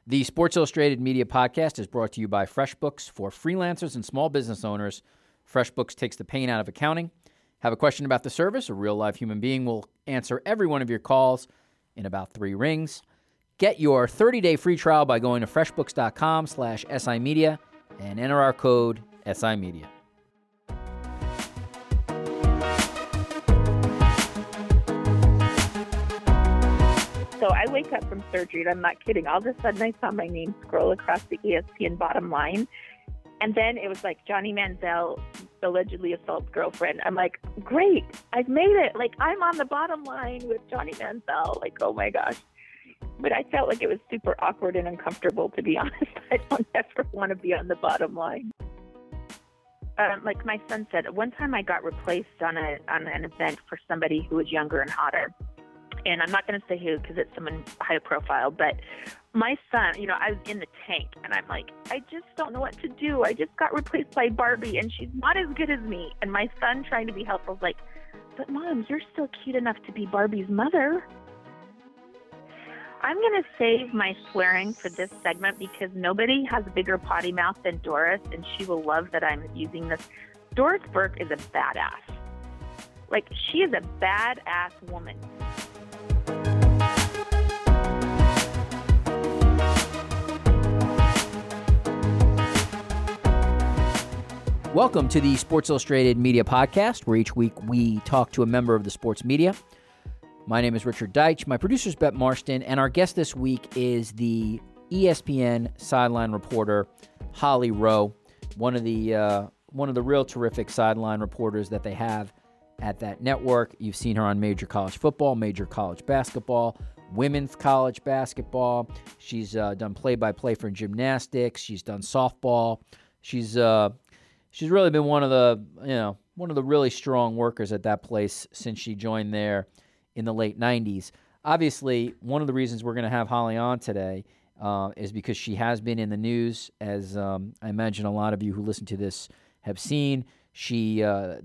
The Sports Illustrated Media Podcast is brought to you by FreshBooks for freelancers and small business owners. FreshBooks takes the pain out of accounting. Have a question about the service? A real-life human being will answer every one of your calls in about 3 rings. Get your 30-day free trial by going to freshbooks.com/SImedia and enter our code SImedia. So I wake up from surgery, and I'm not kidding. All of a sudden, I saw my name scroll across the ESPN bottom line. And then it was like Johnny Manziel allegedly assaults girlfriend. I'm like, great, I've made it. Like, I'm on the bottom line with Johnny Manziel. Like, oh my gosh. But I felt like it was super awkward and uncomfortable, to be honest. I don't ever want to be on the bottom line. Like my son said, one time I got replaced on an event for somebody who was younger and hotter. And I'm not going to say who because it's someone high profile, but my son, I was in the tank and I'm like, I just don't know what to do. I just got replaced by Barbie and she's not as good as me. And my son, trying to be helpful, is like, but Mom, you're still cute enough to be Barbie's mother. I'm going to save my swearing for this segment because nobody has a bigger potty mouth than Doris, and she will love that I'm using this. Doris Burke is a badass. Like, she is a badass woman. Welcome to the Sports Illustrated Media Podcast, where each week we talk to a member of the sports media. My name is Richard Deitch. My producer is Bette Marston, and our guest this week is the ESPN sideline reporter, Holly Rowe, one of the real terrific sideline reporters that they have at that network. You've seen her on major college football, major college basketball, women's college basketball. She's done play-by-play for gymnastics. She's done softball. She's really been one of the really strong workers at that place since she joined there in the late 90s. Obviously, one of the reasons we're going to have Holly on today is because she has been in the news, as I imagine a lot of you who listen to this have seen. She had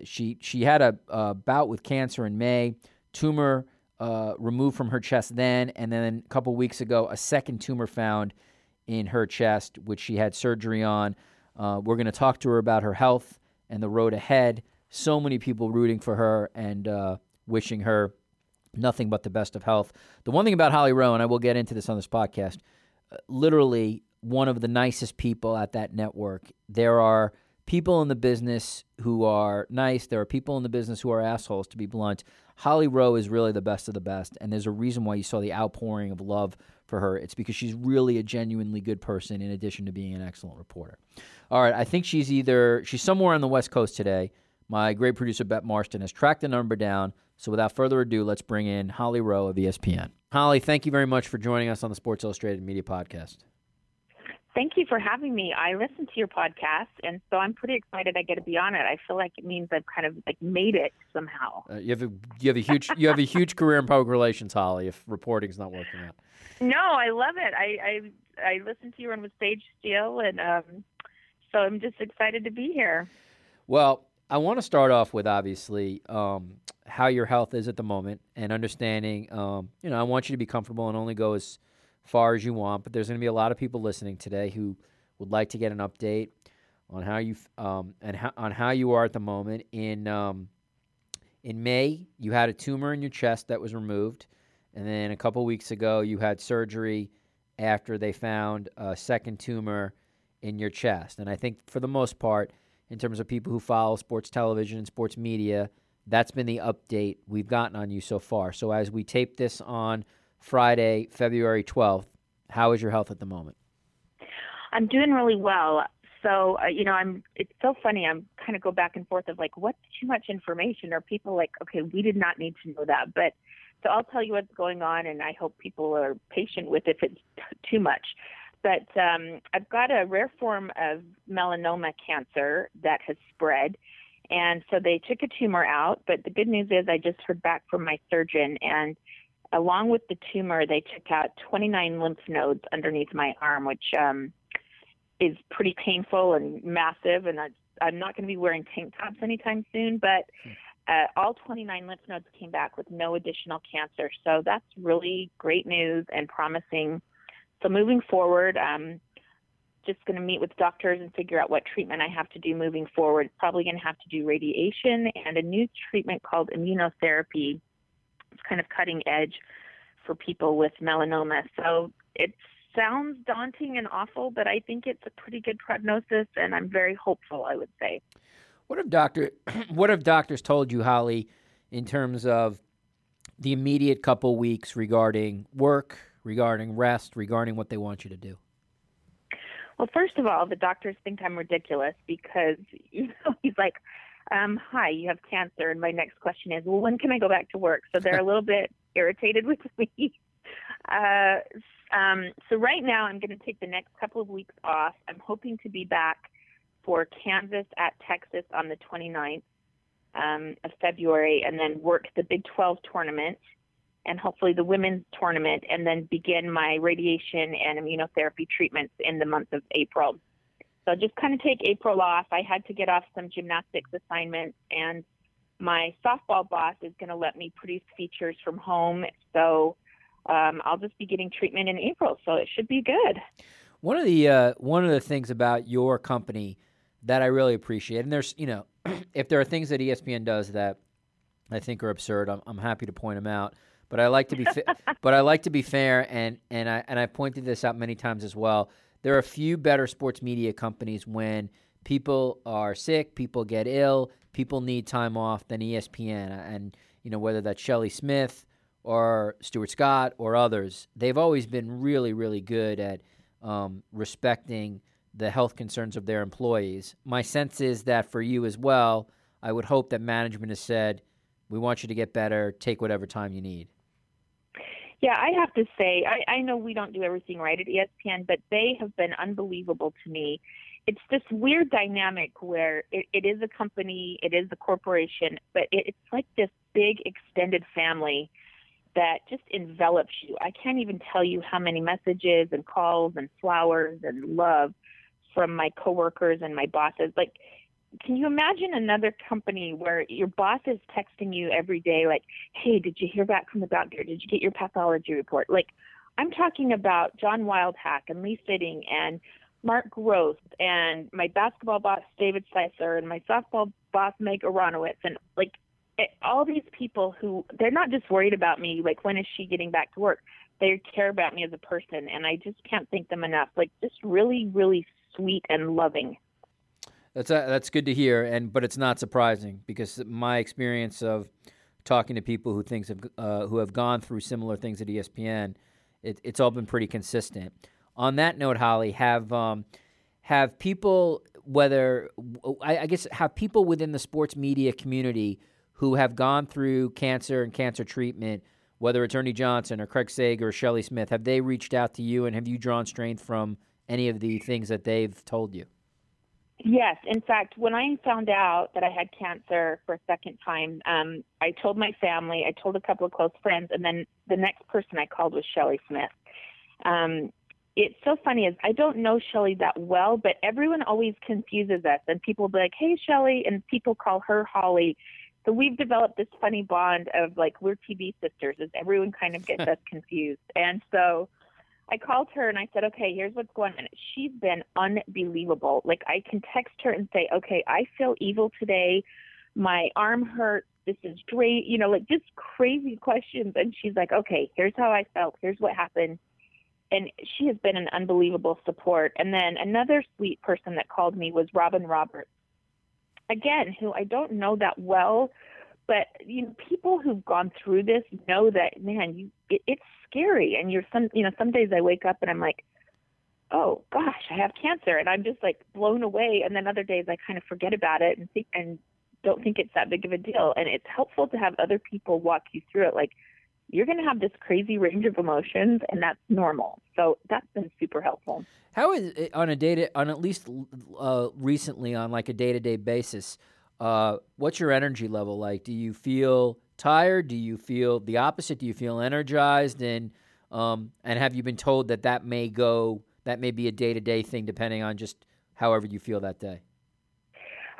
a bout with cancer in May, tumor removed from her chest then, and then a couple weeks ago, a second tumor found in her chest, which she had surgery on. We're going to talk to her about her health and the road ahead. So many people rooting for her and wishing her nothing but the best of health. The one thing about Holly Rowe, and I will get into this on this podcast, literally one of the nicest people at that network. There are people in the business who are nice. There are people in the business who are assholes, to be blunt. Holly Rowe is really the best of the best, and there's a reason why you saw the outpouring of love for her. It's because she's really a genuinely good person in addition to being an excellent reporter. All right, I think she's somewhere on the West Coast today. My great producer, Bette Marston, has tracked the number down. So without further ado, let's bring in Holly Rowe of ESPN. Holly, thank you very much for joining us on the Sports Illustrated Media Podcast. Thank you for having me. I listen to your podcast, and so I'm pretty excited I get to be on it. I feel like it means I've kind of made it somehow. You have a huge career in public relations, Holly, if reporting's not working out. No, I love it. I listened to you on with Sage Steele, and so I'm just excited to be here. Well, I want to start off with, obviously, how your health is at the moment and understanding, I want you to be comfortable and only go as far as you want, but there's going to be a lot of people listening today who would like to get an update on how you on how you are at the moment. In May, you had a tumor in your chest that was removed, and then a couple weeks ago, you had surgery after they found a second tumor in your chest. And I think for the most part, in terms of people who follow sports television and sports media, that's been the update we've gotten on you so far. So as we tape this on Friday, February 12th, how is your health at the moment? I'm doing really well. So, it's so funny. I'm kind of go back and forth of what's too much information? Or people okay, we did not need to know that. But so I'll tell you what's going on, and I hope people are patient with if it's too much. But I've got a rare form of melanoma cancer that has spread. And so they took a tumor out. But the good news is I just heard back from my surgeon. And along with the tumor, they took out 29 lymph nodes underneath my arm, which is pretty painful and massive. And I'm not going to be wearing tank tops anytime soon. But all 29 lymph nodes came back with no additional cancer. So that's really great news and promising. So moving forward, just going to meet with doctors and figure out what treatment I have to do moving forward. Probably going to have to do radiation and a new treatment called immunotherapy. It's kind of cutting edge for people with melanoma. So it sounds daunting and awful, but I think it's a pretty good prognosis, and I'm very hopeful, I would say. What have doctors told you, Holly, in terms of the immediate couple weeks regarding work, regarding rest, regarding what they want you to do? Well, first of all, the doctors think I'm ridiculous because, he's like, hi, you have cancer. And my next question is, well, when can I go back to work? So they're a little bit irritated with me. So right now I'm going to take the next couple of weeks off. I'm hoping to be back for Kansas at Texas on the 29th of February, and then work the Big 12 tournament and hopefully the women's tournament, and then begin my radiation and immunotherapy treatments in the month of April. So I'll just kind of take April off. I had to get off some gymnastics assignments, and my softball boss is going to let me produce features from home. So I'll just be getting treatment in April. So it should be good. One of the things about your company that I really appreciate, and there's, if there are things that ESPN does that I think are absurd, I'm happy to point them out. But I like to be, fair, and I pointed this out many times as well. There are a few better sports media companies when people are sick, people get ill, people need time off than ESPN. And whether that's Shelley Smith or Stuart Scott or others, they've always been really, really good at respecting the health concerns of their employees. My sense is that for you as well, I would hope that management has said, we want you to get better, take whatever time you need. Yeah, I have to say, I know we don't do everything right at ESPN, but they have been unbelievable to me. It's this weird dynamic where it is a company, it is a corporation, but it's like this big extended family that just envelops you. I can't even tell you how many messages and calls and flowers and love from my coworkers and my bosses. Like, can you imagine another company where your boss is texting you every day, like, hey, did you hear back from the doctor? Did you get your pathology report? Like, I'm talking about John Wildhack and Lee Fitting and Mark Gross and my basketball boss, David Seisler, and my softball boss, Meg Aronowitz. And, like, all these people who, they're not just worried about me, like, when is she getting back to work? They care about me as a person, and I just can't thank them enough. Like, just really, really sweet and loving. That's good to hear, but it's not surprising because my experience of talking to people who have gone through similar things at ESPN, it's all been pretty consistent. On that note, Holly, have people have people within the sports media community who have gone through cancer and cancer treatment, whether it's Ernie Johnson or Craig Sager or Shelley Smith, have they reached out to you and have you drawn strength from any of the things that they've told you? Yes. In fact, when I found out that I had cancer for a second time, I told my family, I told a couple of close friends, and then the next person I called was Shelley Smith. It's so funny is I don't know Shelley that well, but everyone always confuses us, and people will be like, hey, Shelley, and people call her Holly. So we've developed this funny bond of like, we're TV sisters, as everyone kind of gets us confused. And so I called her and I said, okay, here's what's going on. She's been unbelievable. Like, I can text her and say, okay, I feel evil today. My arm hurts. This is great. Like just crazy questions. And she's like, okay, here's how I felt. Here's what happened. And she has been an unbelievable support. And then another sweet person that called me was Robin Roberts, again, who I don't know that well, but people who've gone through this know that, man, it's scary. And some days I wake up and I'm like, oh gosh, I have cancer, and I'm just like blown away. And then other days I kind of forget about it and don't think it's that big of a deal. And it's helpful to have other people walk you through it. Like, you're going to have this crazy range of emotions, and that's normal. So that's been super helpful. How is it on at least recently on like a day-to-day basis? What's your energy level like? Do you feel tired? Do you feel the opposite? Do you feel energized? And have you been told that may be a day-to-day thing depending on just however you feel that day?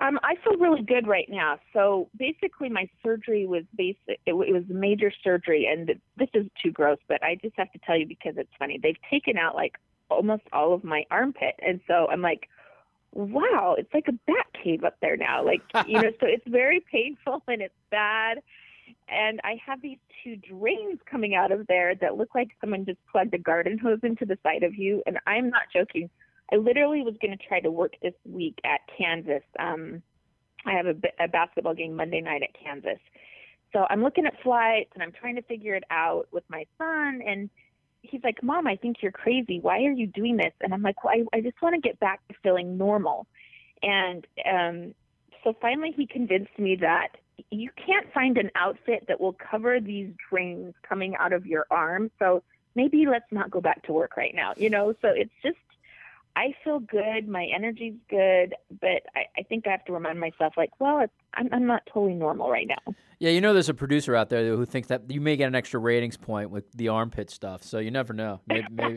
I feel really good right now. So basically, my surgery was it was major surgery, and this is too gross, but I just have to tell you because it's funny. They've taken out like almost all of my armpit, and so I'm like, wow, it's like a bat cave up there now. Like, so it's very painful and it's bad. And I have these two drains coming out of there that look like someone just plugged a garden hose into the side of you. And I'm not joking. I literally was going to try to work this week at Kansas. I have a basketball game Monday night at Kansas. So I'm looking at flights and I'm trying to figure it out with my son. And he's like, Mom, I think you're crazy. Why are you doing this? And I'm like, well, I just want to get back to feeling normal. And so finally he convinced me that you can't find an outfit that will cover these drains coming out of your arm. So maybe let's not go back to work right now, So it's just, I feel good. My energy's good, but I think I have to remind myself, like, well, I'm not totally normal right now. Yeah, there's a producer out there who thinks that you may get an extra ratings point with the armpit stuff, so you never know. Maybe.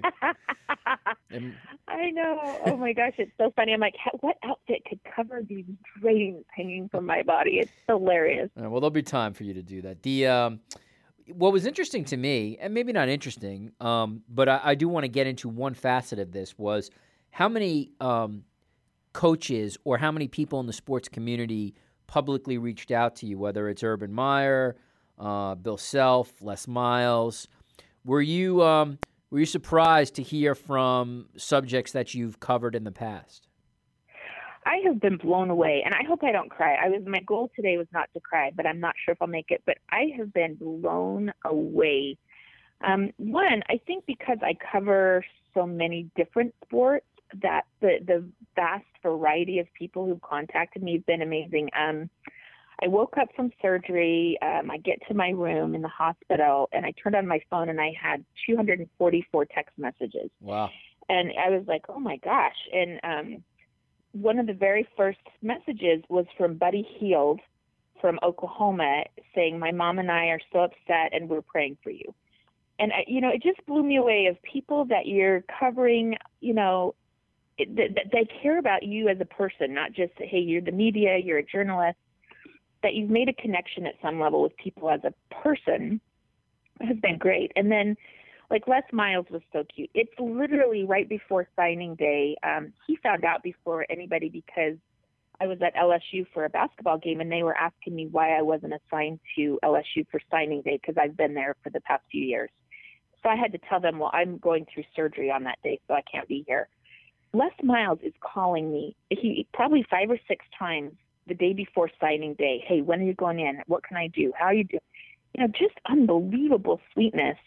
I know. Oh my gosh, it's so funny. I'm like, what outfit could cover these drains hanging from my body? It's hilarious. Well, there'll be time for you to do that. What was interesting to me, and maybe not interesting, but I do want to get into one facet of this, was how many coaches or how many people in the sports community publicly reached out to you, whether it's Urban Meyer, Bill Self, Les Miles. Were you surprised to hear from subjects that you've covered in the past? I have been blown away, and I hope I don't cry. My goal today was not to cry, but I'm not sure if I'll make it. But I have been blown away. One, I think because I cover so many different sports, that the vast variety of people who've contacted me have been amazing. I woke up from surgery. I get to my room in the hospital, and I turned on my phone, and I had 244 text messages. Wow. And I was like, oh, my gosh. And one of the very first messages was from Buddy Hield from Oklahoma saying, my mom and I are so upset, and we're praying for you. And, it just blew me away of people that you're covering, that they care about you as a person, not just, hey, you're the media, you're a journalist, that you've made a connection at some level with people as a person has been great. And then, like, Les Miles was so cute. It's literally right before signing day. He found out before anybody because I was at LSU for a basketball game, and they were asking me why I wasn't assigned to LSU for signing day because I've been there for the past few years. So I had to tell them, well, I'm going through surgery on that day, so I can't be here. Les Miles is calling me. He probably 5 or 6 times the day before signing day. Hey, when are you going in? What can I do? How are you doing? Just unbelievable sweetness.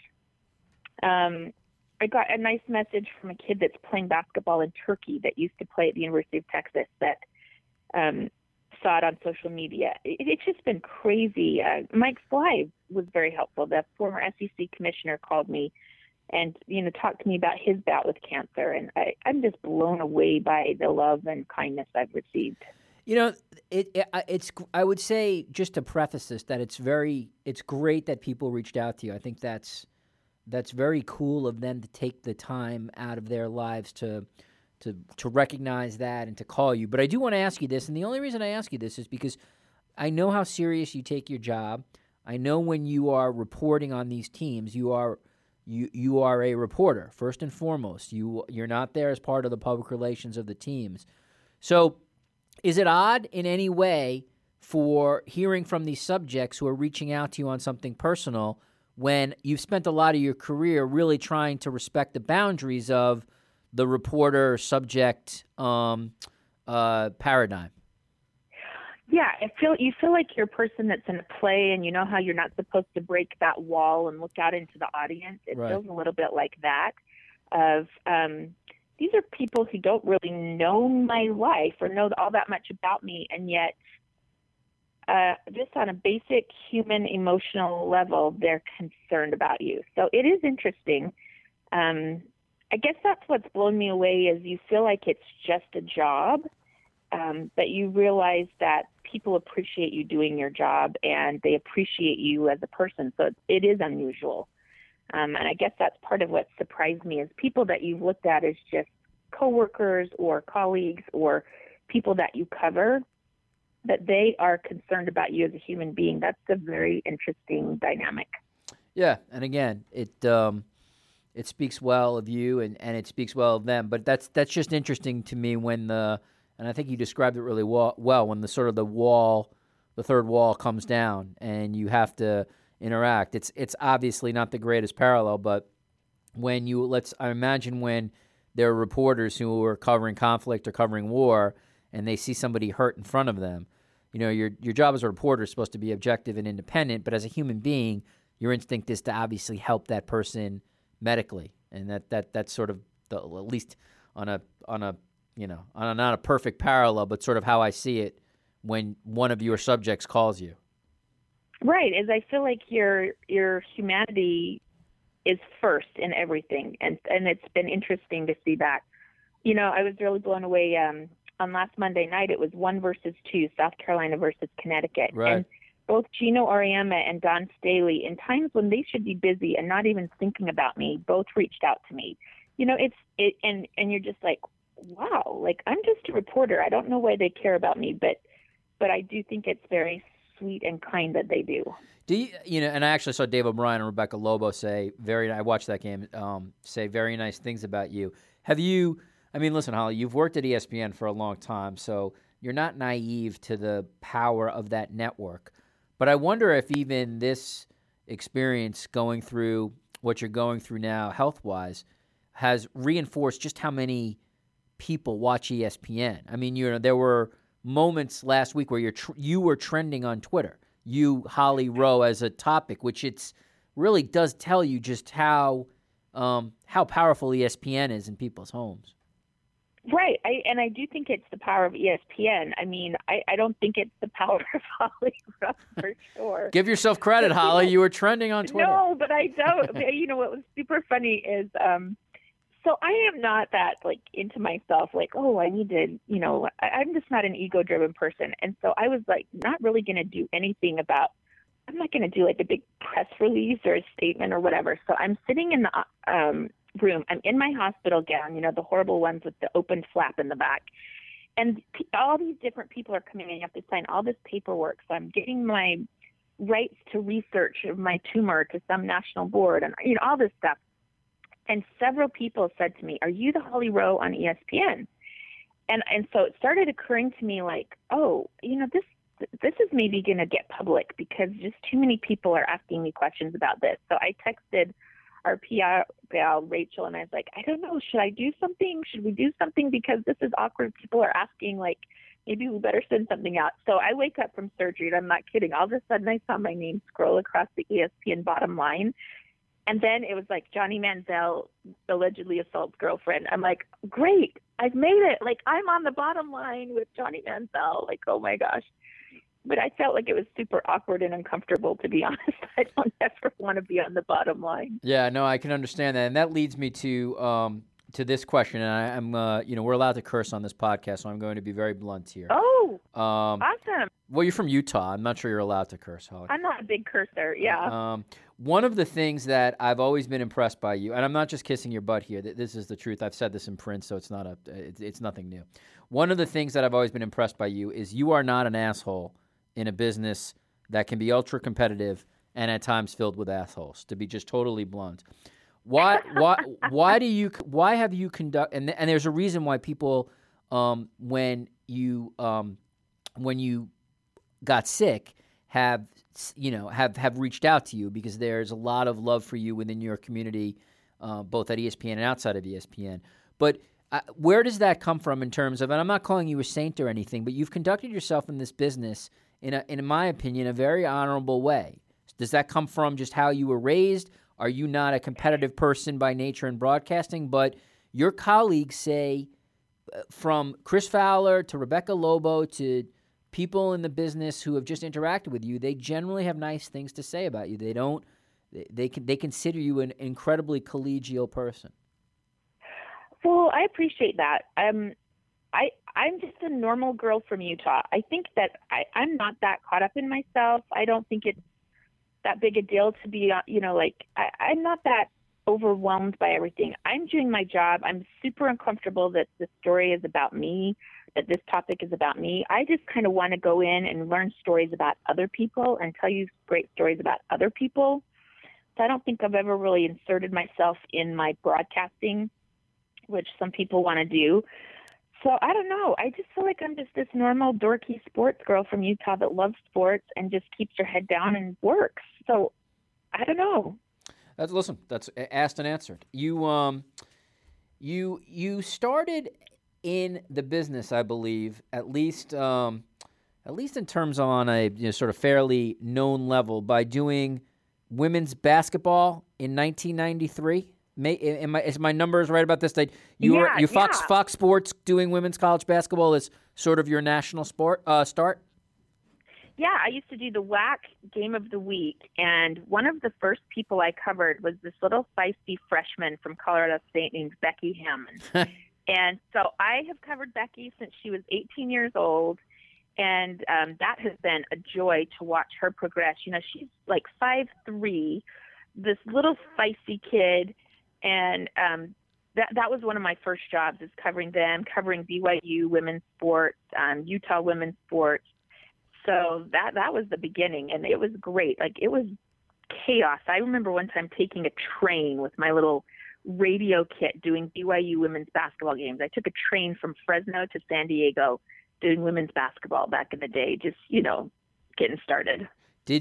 I got a nice message from a kid that's playing basketball in Turkey that used to play at the University of Texas that saw it on social media. It's just been crazy. Mike Slive was very helpful. The former SEC commissioner called me and, talked to me about his bout with cancer. And I'm just blown away by the love and kindness I've received. It's. I would say, just to preface this, that it's great that people reached out to you. I think that's very cool of them to take the time out of their lives to recognize that and to call you. But I do want to ask you this, and the only reason I ask you this is because I know how serious you take your job. I know when you are reporting on these teams, you are a reporter first and foremost. You're not there as part of the public relations of the teams. So is it odd in any way for hearing from these subjects who are reaching out to you on something personal when you've spent a lot of your career really trying to respect the boundaries of the reporter subject paradigm? Yeah, you feel like you're a person that's in a play, and you know how you're not supposed to break that wall and look out into the audience. It Right. feels a little bit like that. These are people who don't really know my life or know all that much about me, and yet, just on a basic human emotional level, they're concerned about you. So it is interesting. I guess that's what's blown me away is you feel like it's just a job, but you realize that people appreciate you doing your job and they appreciate you as a person. So it is unusual. And I guess that's part of what surprised me is people that you've looked at as just coworkers or colleagues or people that you cover that they are concerned about you as a human being. That's a very interesting dynamic. Yeah, and again, it speaks well of you, and it speaks well of them. But that's just interesting to me when and I think you described it really well when the sort of the third wall comes down, and you have to interact. It's obviously not the greatest parallel, but when I imagine when there are reporters who are covering conflict or covering war, and they see somebody hurt in front of them. Your job as a reporter is supposed to be objective and independent, but as a human being, your instinct is to obviously help that person medically, and that's sort of at least on a not a perfect parallel, but sort of how I see it when one of your subjects calls you. Right, as I feel like your humanity is first in everything, and it's been interesting to see that. I was really blown away. On last Monday night, it was 1 versus 2, South Carolina versus Connecticut. Right. And both Gino Auriemma and Don Staley, in times when they should be busy and not even thinking about me, both reached out to me. And you're just like, wow, like I'm just a reporter. I don't know why they care about me, but I do think it's very sweet and kind that they do. Do you, and I actually saw Dave O'Brien and Rebecca Lobo I watched that game, say very nice things about you. Have you, listen, Holly, you've worked at ESPN for a long time, so you're not naive to the power of that network. But I wonder if even this experience going through what you're going through now health-wise has reinforced just how many people watch ESPN. There were moments last week where you were trending on Twitter. You, Holly Rowe, as a topic, which it's really does tell you just how powerful ESPN is in people's homes. Right. I do think it's the power of ESPN. I don't think it's the power of Holly Rowe for sure. Give yourself credit, Holly. You were trending on Twitter. No, but I don't. What was super funny is, so I am not that into myself, I need to, I'm just not an ego-driven person. And so I was not really going to do anything I'm not going to do a big press release or a statement or whatever. So I'm sitting in the room. I'm in my hospital gown, the horrible ones with the open flap in the back. And all these different people are coming in. You have to sign all this paperwork. So I'm getting my rights to research of my tumor to some national board and, all this stuff. And several people said to me, "Are you the Holly Rowe on ESPN?" And so it started occurring to me this is maybe going to get public because just too many people are asking me questions about this. So I texted our PR gal, Rachel, and I was like, I don't know, should I do something? Should we do something? Because this is awkward. People are asking, maybe we better send something out. So I wake up from surgery, and I'm not kidding. All of a sudden, I saw my name scroll across the ESPN bottom line. And then it was Johnny Manziel allegedly assaults girlfriend. I'm like, great, I've made it. I'm on the bottom line with Johnny Manziel. Oh my gosh. But I felt like it was super awkward and uncomfortable, to be honest. I don't ever want to be on the bottom line. Yeah, no, I can understand that. And that leads me to this question. And I'm, we're allowed to curse on this podcast, so I'm going to be very blunt here. Oh, awesome. Well, you're from Utah. I'm not sure you're allowed to curse, Holly. I'm not a big cursor, yeah. One of the things that I've always been impressed by you, and I'm not just kissing your butt here. This is the truth. I've said this in print, so it's nothing new. One of the things that I've always been impressed by you is you are not an asshole in a business that can be ultra competitive and at times filled with assholes. To be just totally blunt, why have you conduct? And there's a reason why people, when you got sick, have reached out to you because there's a lot of love for you within your community, both at ESPN and outside of ESPN. But where does that come from in terms of, and I'm not calling you a saint or anything, but you've conducted yourself in this business in my opinion, a very honorable way. Does that come from just how you were raised? Are you not a competitive person by nature in broadcasting? But your colleagues say, from Chris Fowler to Rebecca Lobo to people in the business who have just interacted with you, they generally have nice things to say about you. They consider you an incredibly collegial person. Well, I appreciate that. I'm just a normal girl from Utah. I think that I'm not that caught up in myself. I don't think it's that big a deal to be, I'm not that overwhelmed by everything. I'm doing my job. I'm super uncomfortable that the story is about me, that this topic is about me. I just kind of want to go in and learn stories about other people and tell you great stories about other people. So I don't think I've ever really inserted myself in my broadcasting, which some people want to do. So I don't know. I just feel like I'm just this normal dorky sports girl from Utah that loves sports and just keeps her head down and works. So I don't know. That's asked and answered. You started in the business, I believe, at least in terms on a sort of fairly known level, by doing women's basketball in 1993. Is my numbers right about this? Fox Sports doing women's college basketball is sort of your national sport start? Yeah, I used to do the WAC Game of the Week, and one of the first people I covered was this little feisty freshman from Colorado State named Becky Hammond. And so I have covered Becky since she was 18 years old, and that has been a joy to watch her progress. You know, she's like 5'3", this little feisty kid, and that was one of my first jobs, is covering them, covering BYU women's sports, Utah women's sports. So that was the beginning, and it was great. Like, it was chaos. I remember one time taking a train with my little radio kit doing BYU women's basketball games. I took a train from Fresno to San Diego doing women's basketball back in the day, just, getting started.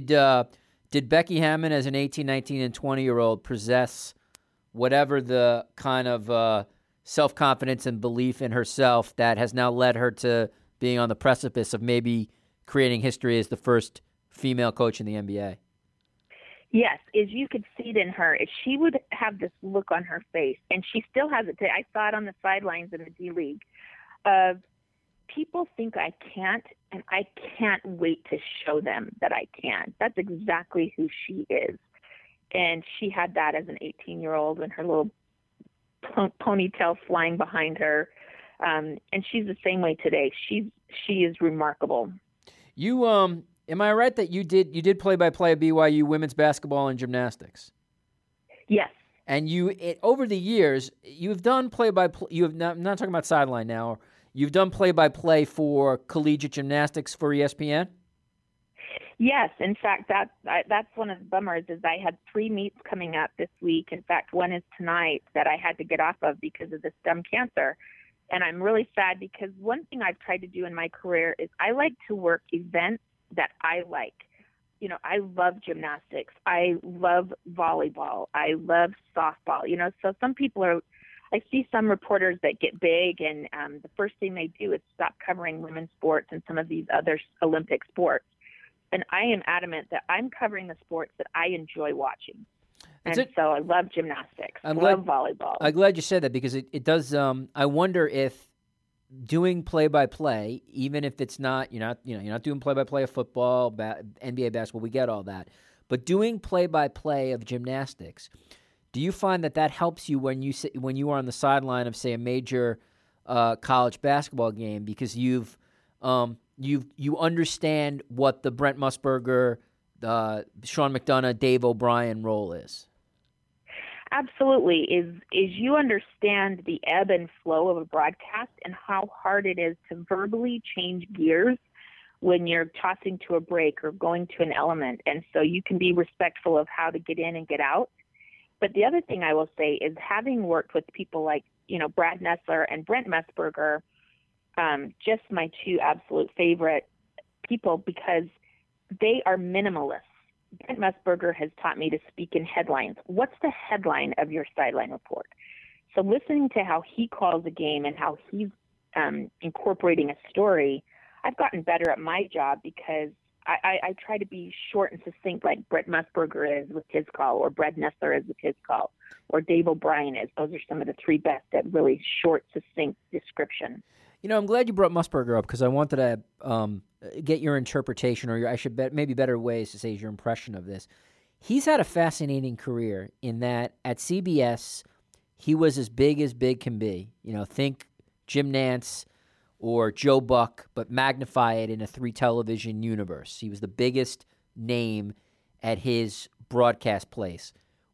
Did Becky Hammond, as an 18, 19, and 20-year-old, possess whatever the kind of self-confidence and belief in herself that has now led her to being on the precipice of maybe creating history as the first female coach in the NBA? Yes, as you could see it in her, she would have this look on her face, and she still has it today. I saw it on the sidelines in the D-League, of people think I can't, and I can't wait to show them that I can. That's exactly who she is. And she had that as an 18-year-old, and her little ponytail flying behind her. And she's the same way today. She is remarkable. You am I right that you did play-by-play of BYU women's basketball and gymnastics? Yes. And over the years, you've done play-by-play. I'm not talking about sideline now. You've done play-by-play for collegiate gymnastics for ESPN? Yes. In fact, that's one of the bummers, is I had 3 meets coming up this week. In fact, one is tonight that I had to get off of because of this dumb cancer. And I'm really sad, because one thing I've tried to do in my career is I like to work events that I like. I love gymnastics. I love volleyball. I love softball. So some people I see some reporters that get big, and the first thing they do is stop covering women's sports and some of these other Olympic sports. And I am adamant that I'm covering the sports that I enjoy watching. So I love gymnastics. I love volleyball. I'm glad you said that, because it does. I wonder if doing play-by-play, even if it's not, you're not doing play-by-play of football, NBA basketball, we get all that, but doing play-by-play of gymnastics, do you find that helps you when you are on the sideline of, say, a major college basketball game, because you understand what the Brent Musburger, Sean McDonough, Dave O'Brien role is? Absolutely. Is you understand the ebb and flow of a broadcast and how hard it is to verbally change gears when you're tossing to a break or going to an element. And so you can be respectful of how to get in and get out. But the other thing I will say is, having worked with people like, Brad Nessler and Brent Musburger, just my 2 absolute favorite people, because they are minimalists. Brent Musburger has taught me to speak in headlines. What's the headline of your sideline report? So listening to how he calls a game and how he's incorporating a story, I've gotten better at my job, because I try to be short and succinct, like Brent Musburger is with his call, or Brad Nessler is with his call, or Dave O'Brien is. Those are some of the 3 best at really short, succinct description. I'm glad you brought Musburger up, because I wanted to get your interpretation, or maybe better ways to say your impression of this. He's had a fascinating career in that at CBS, he was as big can be. Think Jim Nantz or Joe Buck, but magnify it in a 3-television universe. He was the biggest name at his broadcast place.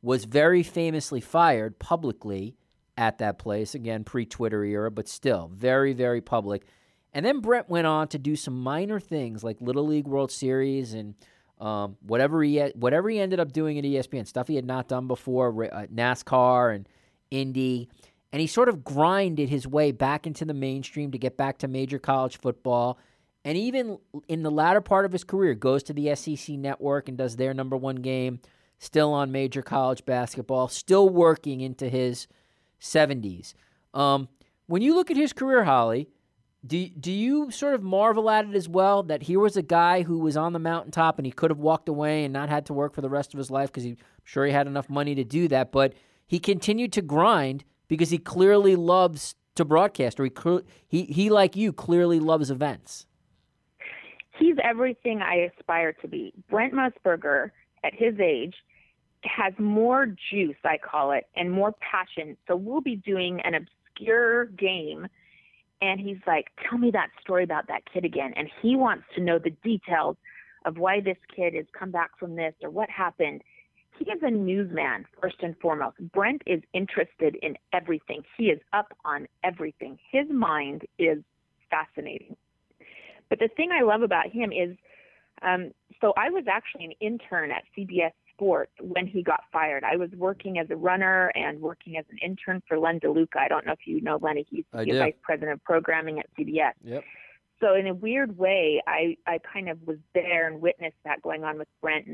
was very famously fired publicly at that place. Again, pre-Twitter era, but still very, very public. And then Brent went on to do some minor things like Little League World Series and whatever he ended up doing at ESPN, stuff he had not done before, NASCAR and Indy. And he sort of grinded his way back into the mainstream to get back to major college football. And even in the latter part of his career, goes to the SEC network and does their number one game, still on major college basketball, still working into his 70s. When you look at his career, Holly, do you sort of marvel at it as well, that here was a guy who was on the mountaintop and he could have walked away and not had to work for the rest of his life because I'm sure he had enough money to do that, but he continued to grind because he clearly loves to broadcast, or he like you, clearly loves events. He's everything I aspire to be. Brent Musburger, at his age, has more juice, I call it, and more passion. So we'll be doing an obscure game, and he's like, tell me that story about that kid again. And he wants to know the details of why this kid has come back from this or what happened. He is a newsman, first and foremost. Brent is interested in everything. He is up on everything. His mind is fascinating. But the thing I love about him is, so I was actually an intern at CBS Sports when he got fired. I was working as a runner and working as an intern for Len DeLuca. I don't know if you know Lenny. He's the vice president of programming at CBS. Yep. So in a weird way, I kind of was there and witnessed that going on with Brent.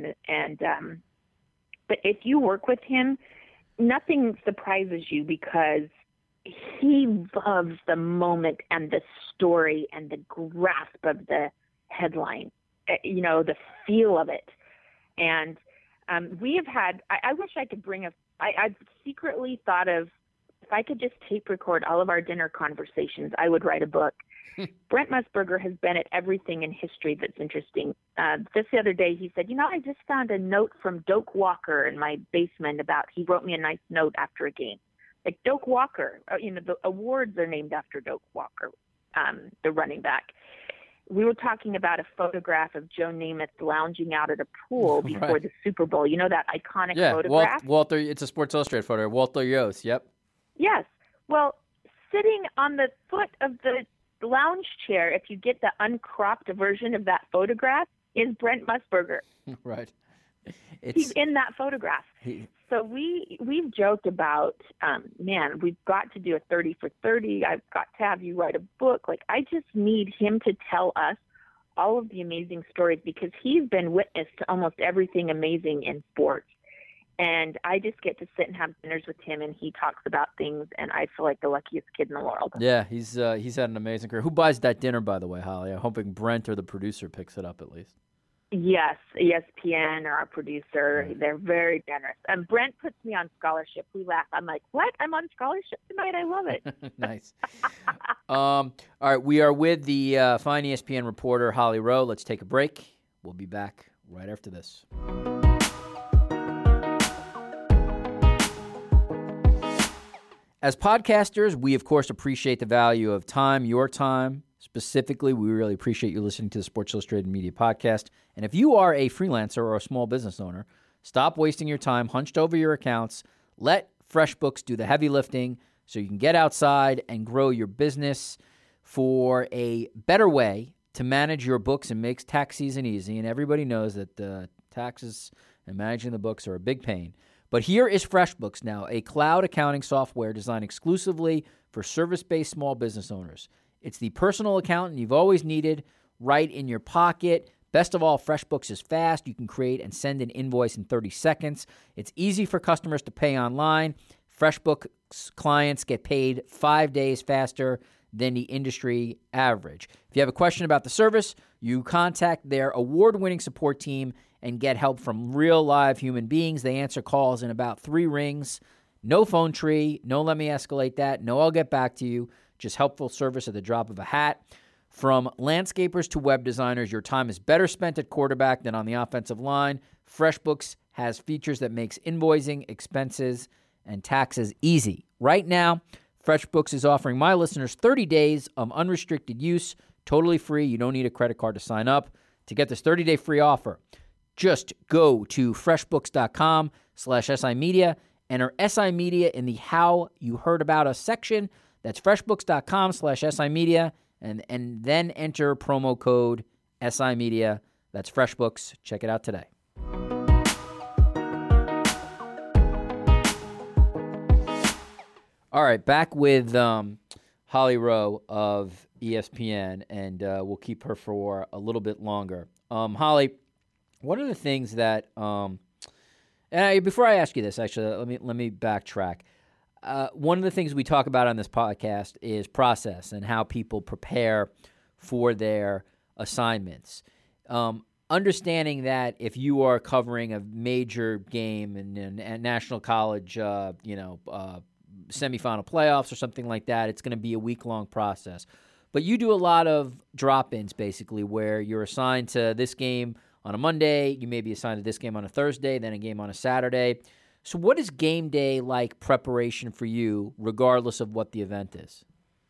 But if you work with him, nothing surprises you because he loves the moment and the story and the grasp of the headline, the feel of it. And we have had, I wish I could I've secretly thought of, if I could just tape record all of our dinner conversations, I would write a book. Brent Musburger has been at everything in history that's interesting. Just the other day, he said, I just found a note from Doak Walker in my basement he wrote me a nice note after a game. Like Doak Walker, the awards are named after Doak Walker, the running back. We were talking about a photograph of Joe Namath lounging out at a pool before the Super Bowl. You know that iconic photograph? Walter, it's a Sports Illustrated photo. Walter Yost, yep. Yes. Well, sitting on the foot of the lounge chair, if you get the uncropped version of that photograph, is Brent Musburger. Right. He's in that photograph. So we've joked about, we've got to do a 30 for 30. I've got to have you write a book. Like, I just need him to tell us all of the amazing stories because he's been witness to almost everything amazing in sports. And I just get to sit and have dinners with him, and he talks about things, and I feel like the luckiest kid in the world. Yeah, he's had an amazing career. Who buys that dinner, by the way, Holly? I'm hoping Brent or the producer picks it up at least. Yes, ESPN or our producer. Right. They're very generous. And Brent puts me on scholarship. We laugh. I'm like, what? I'm on scholarship tonight? I love it. Nice. All right, we are with the fine ESPN reporter, Holly Rowe. Let's take a break. We'll be back right after this. As podcasters, we, of course, appreciate the value of time, your time. Specifically, we really appreciate you listening to the Sports Illustrated Media Podcast. And if you are a freelancer or a small business owner, stop wasting your time hunched over your accounts. Let FreshBooks do the heavy lifting so you can get outside and grow your business. For a better way to manage your books and makes tax season easy. And everybody knows that the taxes and managing the books are a big pain. But here is FreshBooks now, a cloud accounting software designed exclusively for service-based small business owners. It's the personal accountant you've always needed right in your pocket. Best of all, FreshBooks is fast. You can create and send an invoice in 30 seconds. It's easy for customers to pay online. FreshBooks clients get paid 5 days faster than the industry average. If you have a question about the service, you contact their award-winning support team and get help from real live human beings. They answer calls in about 3 rings. No phone tree, no let me escalate that, no I'll get back to you. Just helpful service at the drop of a hat. From landscapers to web designers, your time is better spent at quarterback than on the offensive line. FreshBooks has features that makes invoicing, expenses, and taxes easy. Right now, FreshBooks is offering my listeners 30 days of unrestricted use, totally free. You don't need a credit card to sign up. To get this 30-day free offer, Just go to freshbooks.com/SI Media, enter SI Media in the How You Heard About Us section. That's freshbooks.com/SI Media, and then enter promo code SI Media. That's FreshBooks. Check it out today. All right, back with Holly Rowe of ESPN, and we'll keep her for a little bit longer. Holly, one of the things that before I ask you this, actually, let me backtrack. One of the things we talk about on this podcast is process and how people prepare for their assignments. Understanding that if you are covering a major game in a national college, semifinal playoffs or something like that, it's going to be a week-long process. But you do a lot of drop-ins, basically, where you're assigned to this game on a Monday, you may be assigned to this game on a Thursday, then a game on a Saturday. So what is game day like preparation for you, regardless of what the event is?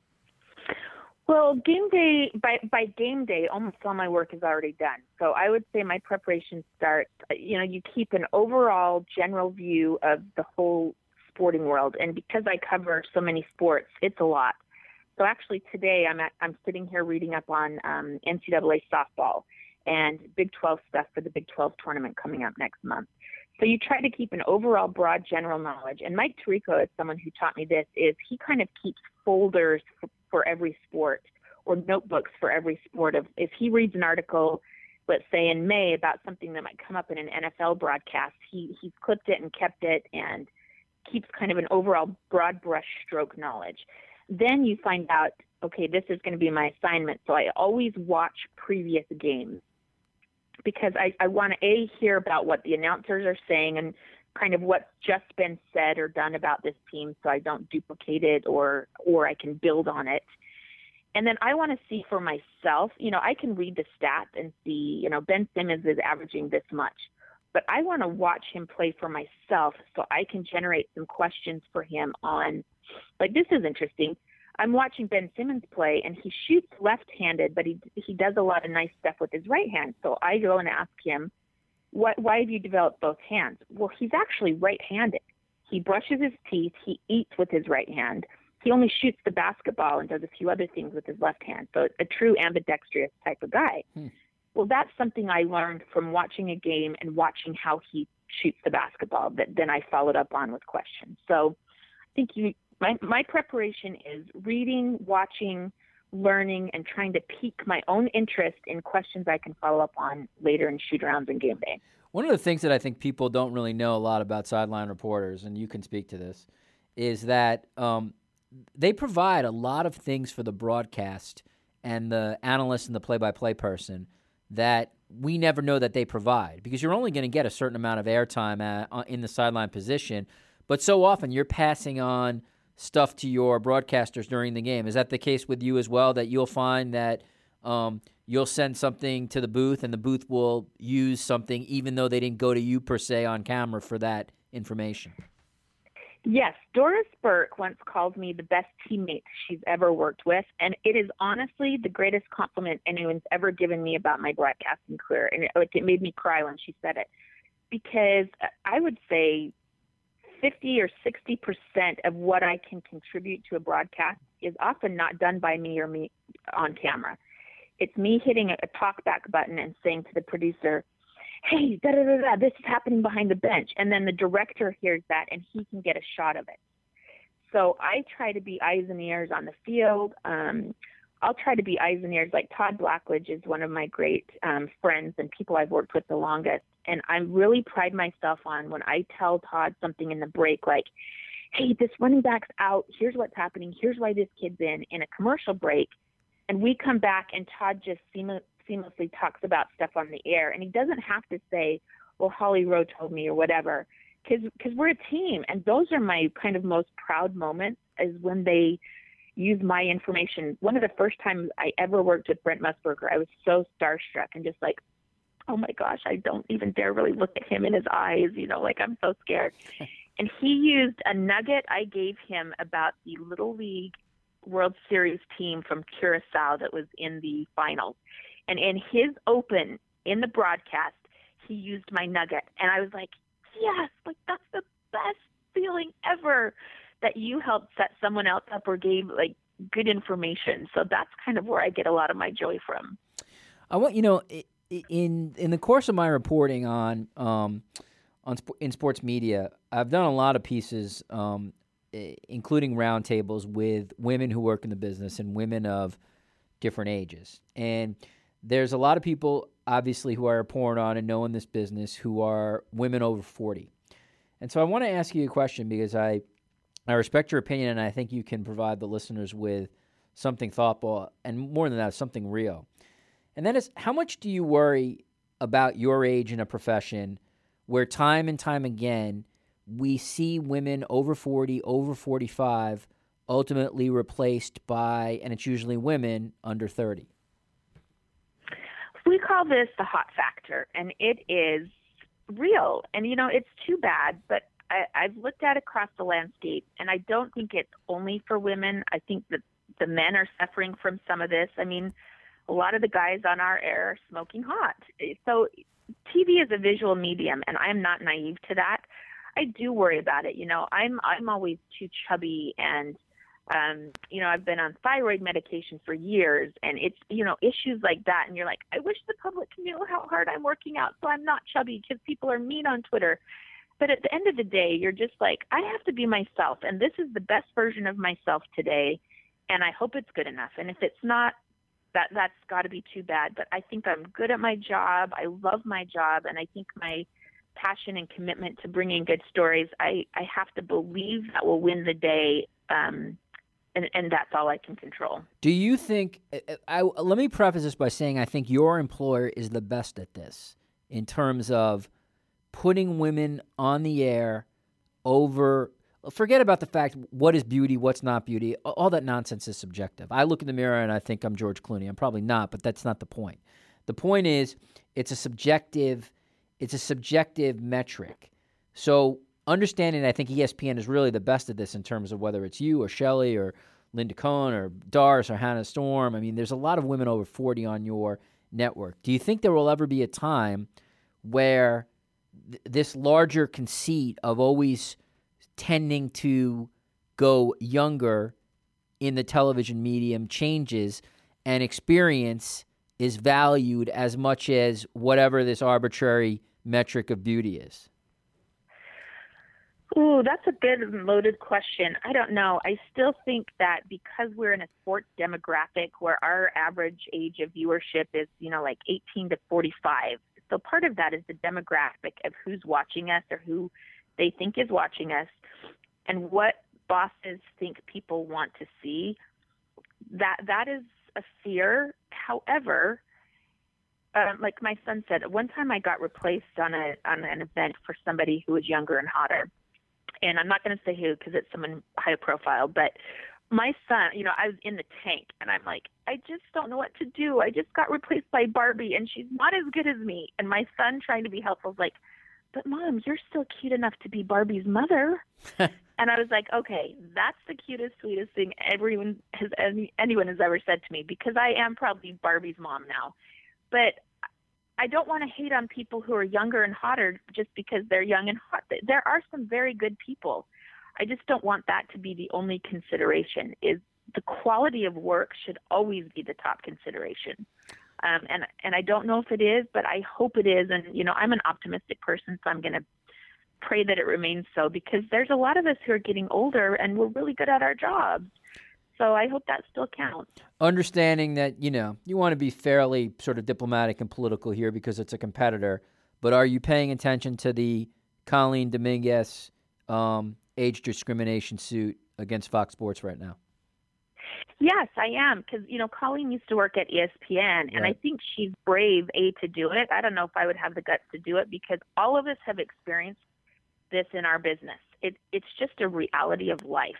Well, game day, by game day, almost all my work is already done. So I would say my preparation starts, you keep an overall general view of the whole sporting world. And because I cover so many sports, it's a lot. So actually today I'm sitting here reading up on NCAA softball and Big 12 stuff for the Big 12 tournament coming up next month. So you try to keep an overall broad general knowledge. And Mike Tirico is someone who taught me this, is he kind of keeps folders for every sport, or notebooks for every sport. If he reads an article, let's say in May, about something that might come up in an NFL broadcast, he's clipped it and kept it and keeps kind of an overall broad brush stroke knowledge. Then you find out, okay, this is going to be my assignment. So I always watch previous games because I want to, hear about what the announcers are saying and kind of what's just been said or done about this team so I don't duplicate it or I can build on it. And then I want to see for myself, I can read the stats and see, Ben Simmons is averaging this much, but I want to watch him play for myself so I can generate some questions for him on, like, this is interesting. I'm watching Ben Simmons play, and he shoots left-handed, but he does a lot of nice stuff with his right hand. So I go and ask him, why have you developed both hands? Well, he's actually right-handed. He brushes his teeth. He eats with his right hand. He only shoots the basketball and does a few other things with his left hand. So a true ambidextrous type of guy. Well, that's something I learned from watching a game and watching how he shoots the basketball that then I followed up on with questions. So I think my preparation is reading, watching, learning, and trying to pique my own interest in questions I can follow up on later in shoot-arounds and game day. One of the things that I think people don't really know a lot about sideline reporters, and you can speak to this, is that they provide a lot of things for the broadcast and the analyst and the play-by-play person that we never know that they provide, because you're only going to get a certain amount of airtime in the sideline position, but so often you're passing on stuff to your broadcasters during the game. Is that the case with you as well, that you'll find that you'll send something to the booth and the booth will use something even though they didn't go to you per se on camera for that information? Yes, Doris Burke once called me the best teammate she's ever worked with, and it is honestly the greatest compliment anyone's ever given me about my broadcasting career, and it made me cry when she said it, because I would say 50 or 60% of what I can contribute to a broadcast is often not done by me or me on camera. It's me hitting a talkback button and saying to the producer, hey, da-da-da-da, this is happening behind the bench. And then the director hears that and he can get a shot of it. So I try to be eyes and ears on the field. I'll try to be eyes and ears. Like Todd Blackledge is one of my great friends and people I've worked with the longest. And I really pride myself on when I tell Todd something in the break, like, hey, this running back's out. Here's what's happening. Here's why this kid's in a commercial break. And we come back and Todd just seamlessly talks about stuff on the air. And he doesn't have to say, well, Holly Rowe told me or whatever, because we're a team. And those are my kind of most proud moments, is when they use my information. One of the first times I ever worked with Brent Musburger, I was so starstruck and just like, oh my gosh, I don't even dare really look at him in his eyes, like I'm so scared. And he used a nugget I gave him about the Little League World Series team from Curacao that was in the finals. And in his open in the broadcast, he used my nugget. And I was like, yes, like that's the best feeling ever, that you helped set someone else up or gave like good information. So that's kind of where I get a lot of my joy from. I want, in the course of my reporting in sports media, I've done a lot of pieces, including roundtables with women who work in the business and women of different ages. And there's a lot of people, obviously, who I report on and know in this business who are women over 40. And so I want to ask you a question because I respect your opinion, and I think you can provide the listeners with something thoughtful and, more than that, something real. And that is, how much do you worry about your age in a profession where time and time again we see women over 40, over 45 ultimately replaced by, and it's usually women under 30? We call this the hot factor, and it is real. And, it's too bad, but I've looked at across the landscape, and I don't think it's only for women. I think that the men are suffering from some of this. I mean, a lot of the guys on our air are smoking hot. So TV is a visual medium, and I'm not naive to that. I do worry about it. I'm always too chubby, and I've been on thyroid medication for years, and it's, issues like that. And you're like, I wish the public knew how hard I'm working out so I'm not chubby, because people are mean on Twitter. But at the end of the day, you're just like, I have to be myself, and this is the best version of myself today, and I hope it's good enough. And if it's not, that's got to be too bad. But I think I'm good at my job. I love my job, and I think my passion and commitment to bringing good stories, I have to believe that will win the day, and that's all I can control. Do you think, let me preface this by saying I think your employer is the best at this in terms of putting women on the air over, forget about the fact what is beauty, what's not beauty. All that nonsense is subjective. I look in the mirror and I think I'm George Clooney. I'm probably not, but that's not the point. The point is it's a subjective metric. So understanding, I think ESPN is really the best at this in terms of whether it's you or Shelley or Linda Cohn or Doris or Hannah Storm. I mean, there's a lot of women over 40 on your network. Do you think there will ever be a time where this larger conceit of always tending to go younger in the television medium changes and experience is valued as much as whatever this arbitrary metric of beauty is? Ooh, that's a good and loaded question. I don't know. I still think that because we're in a sports demographic where our average age of viewership is, like 18 to 45. So part of that is the demographic of who's watching us or who they think is watching us and what bosses think people want to see. That is a fear. However, like my son said, one time I got replaced on an event for somebody who was younger and hotter. And I'm not going to say who because it's someone high profile, but my son, I was in the tank and I'm like, I just don't know what to do. I just got replaced by Barbie and she's not as good as me. And my son, trying to be helpful, was like, but Mom, you're still cute enough to be Barbie's mother. And I was like, okay, that's the cutest, sweetest thing anyone has ever said to me, because I am probably Barbie's mom now. But I don't want to hate on people who are younger and hotter just because they're young and hot. There are some very good people. I just don't want that to be the only consideration. Is the quality of work should always be the top consideration. And I don't know if it is, but I hope it is. And, I'm an optimistic person, so I'm going to pray that it remains so, because there's a lot of us who are getting older and we're really good at our jobs. So I hope that still counts. Understanding that, you want to be fairly sort of diplomatic and political here because it's a competitor, but are you paying attention to the Colleen Dominguez age discrimination suit against Fox Sports right now? Yes, I am, because, Colleen used to work at ESPN, and I think she's brave, to do it. I don't know if I would have the guts to do it, because all of us have experienced this in our business. It's just a reality of life.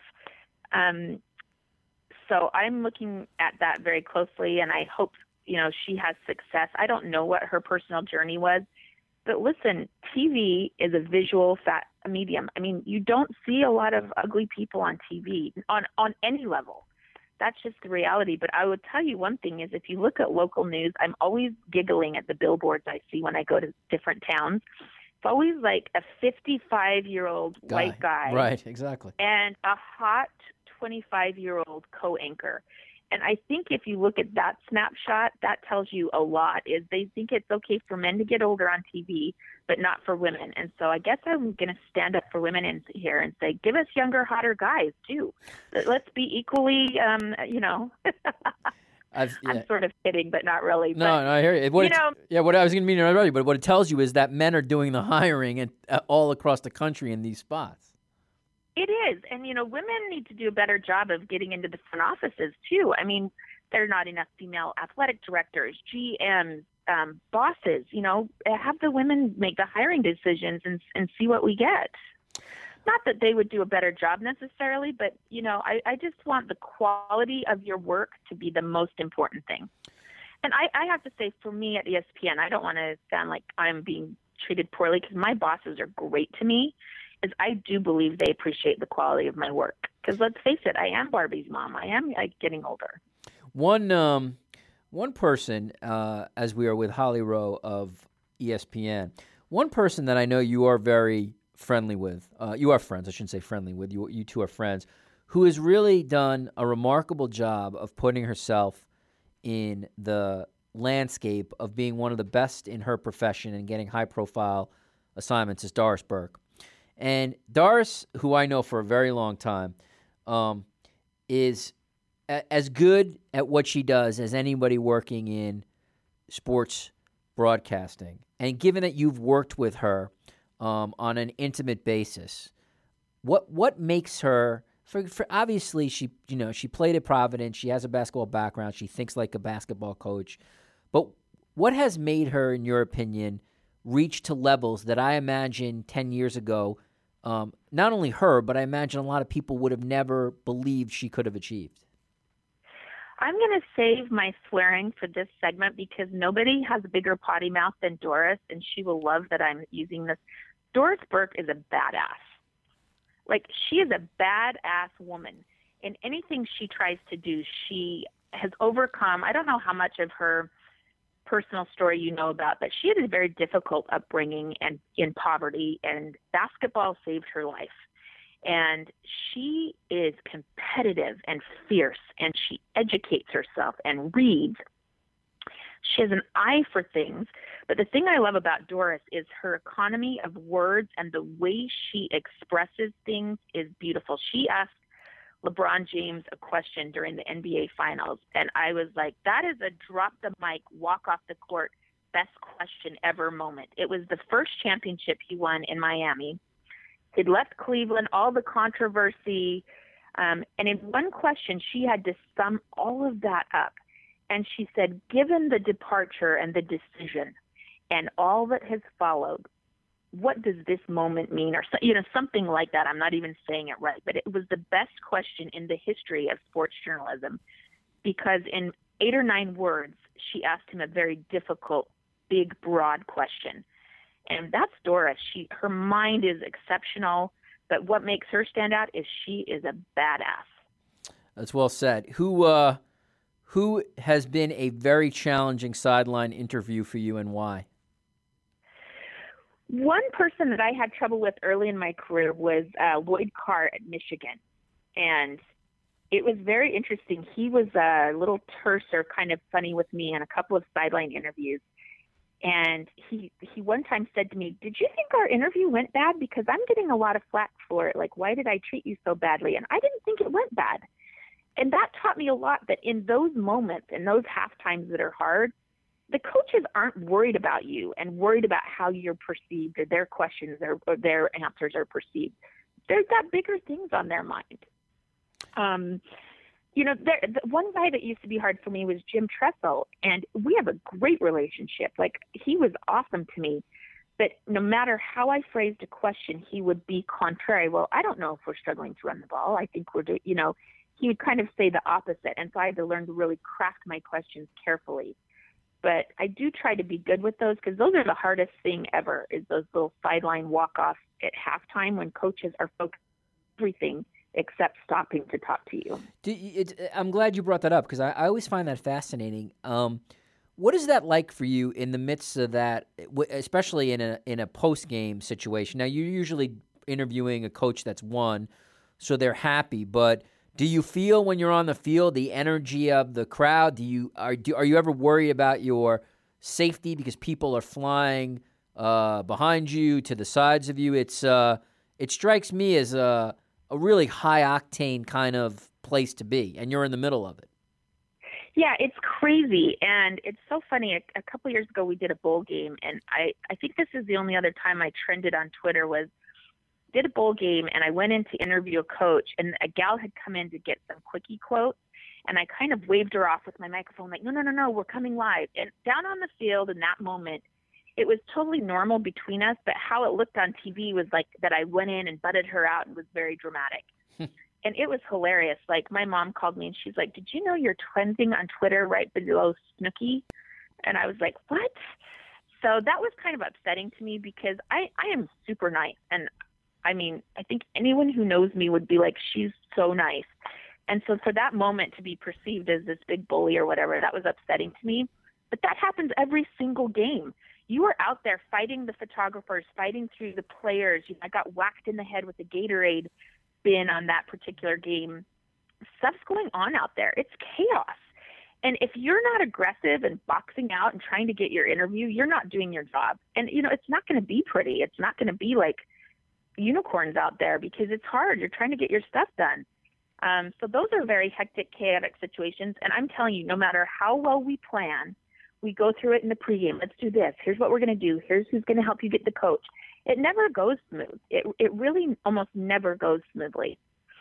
So I'm looking at that very closely, and I hope, she has success. I don't know what her personal journey was, but listen, TV is a visual medium. I mean, you don't see a lot of ugly people on TV on any level. that's just the reality. But I would tell you one thing is if you look at local news, I'm always giggling at the billboards I see when I go to different towns. It's always like a 55-year-old white guy. Right, exactly. And a hot 25-year-old co-anchor. And I think if you look at that snapshot, that tells you a lot, is they think it's okay for men to get older on TV, but not for women. And so I guess I'm going to stand up for women in here and say, give us younger, hotter guys, too. Let's be equally, I'm sort of kidding, but not really. No, I hear you. What I was going to mean already, but what it tells you is that men are doing the hiring and all across the country in these spots. It is. And, women need to do a better job of getting into the front offices, too. I mean, there are not enough female athletic directors, GMs, bosses. Have the women make the hiring decisions and see what we get. Not that they would do a better job necessarily, but, I just want the quality of your work to be the most important thing. And I have to say, for me at ESPN, I don't want to sound like I'm being treated poorly because my bosses are great to me. Is I do believe they appreciate the quality of my work. Because let's face it, I am Barbie's mom. I am getting older. One person, as we are with Holly Rowe of ESPN, one person that I know you are very friendly with, you are friends, I shouldn't say friendly with, you two are friends, who has really done a remarkable job of putting herself in the landscape of being one of the best in her profession and getting high-profile assignments is Doris Burke. And Doris, who I know for a very long time, is as good at what she does as anybody working in sports broadcasting. And given that you've worked with her on an intimate basis, what makes her? For obviously she played at Providence. She has a basketball background. She thinks like a basketball coach. But what has made her, in your opinion, reach to levels that I imagine 10 years ago? Not only her, but I imagine a lot of people would have never believed she could have achieved. I'm going to save my swearing for this segment because nobody has a bigger potty mouth than Doris, and she will love that I'm using this. Doris Burke is a badass. Like, she is a badass woman. In anything she tries to do, she has overcome. I don't know how much of her personal story you know about, but she had a very difficult upbringing and in poverty, and basketball saved her life. And she is competitive and fierce, and she educates herself and reads. She has an eye for things, but the thing I love about Doris is her economy of words, and the way she expresses things is beautiful. She asked LeBron James a question during the NBA Finals, and I was like, that is a drop the mic, walk off the court, best question ever moment. It was the first championship he won in Miami. He'd left Cleveland, all the controversy, and in one question, she had to sum all of that up. And she said, given the departure and the decision and all that has followed, what does this moment mean? Or, something like that. I'm not even saying it right, but it was the best question in the history of sports journalism because in 8 or 9 words, she asked him a very difficult, big, broad question. And that's Doris. Her mind is exceptional, but what makes her stand out is she is a badass. That's well said. Who has been a very challenging sideline interview for you and why? One person that I had trouble with early in my career was Lloyd Carr at Michigan. And it was very interesting. He was a little terse or kind of funny with me in a couple of sideline interviews. And he one time said to me, did you think our interview went bad? Because I'm getting a lot of flack for it. Like, why did I treat you so badly? And I didn't think it went bad. And that taught me a lot, that in those moments, in those half times that are hard, the coaches aren't worried about you and worried about how you're perceived or their questions or their answers are perceived. They've got bigger things on their mind. The one guy that used to be hard for me was Jim Tressel, and we have a great relationship. Like, he was awesome to me, but no matter how I phrased a question, he would be contrary. Well, I don't know if we're struggling to run the ball. I think we're doing, he would kind of say the opposite. And so I had to learn to really craft my questions carefully. But I do try to be good with those because those are the hardest thing ever, is those little sideline walk-offs at halftime when coaches are focused on everything except stopping to talk to you. I'm glad you brought that up because I always find that fascinating. What is that like for you in the midst of that, especially in a post-game situation? Now, you're usually interviewing a coach that's won, so they're happy. But do you feel when you're on the field the energy of the crowd? Are you ever worried about your safety because people are flying behind you, to the sides of you? It strikes me as a really high-octane kind of place to be, and you're in the middle of it. Yeah, it's crazy, and it's so funny. A couple years ago, we did a bowl game, and I think this is the only other time I trended on Twitter did a bowl game, and I went in to interview a coach, and a gal had come in to get some quickie quotes, and I kind of waved her off with my microphone, like, no, we're coming live. And down on the field in that moment, it was totally normal between us, but how it looked on TV was like that I went in and butted her out and was very dramatic. And it was hilarious. Like, my mom called me and she's like, did you know you're trending on Twitter right below Snooki? And I was like, what? So that was kind of upsetting to me because I am super nice. And I mean, I think anyone who knows me would be like, she's so nice. And so for that moment to be perceived as this big bully or whatever, that was upsetting to me. But that happens every single game. You are out there fighting the photographers, fighting through the players. I got whacked in the head with a Gatorade bin on that particular game. Stuff's going on out there. It's chaos. And if you're not aggressive and boxing out and trying to get your interview, you're not doing your job. And, it's not going to be pretty. It's not going to be like unicorns out there because it's hard. You're trying to get your stuff done. So those are very hectic, chaotic situations. And I'm telling you, no matter how well we plan, we go through it in the pregame. Let's do this. Here's what we're going to do. Here's who's going to help you get the coach. It never goes smooth. It really almost never goes smoothly.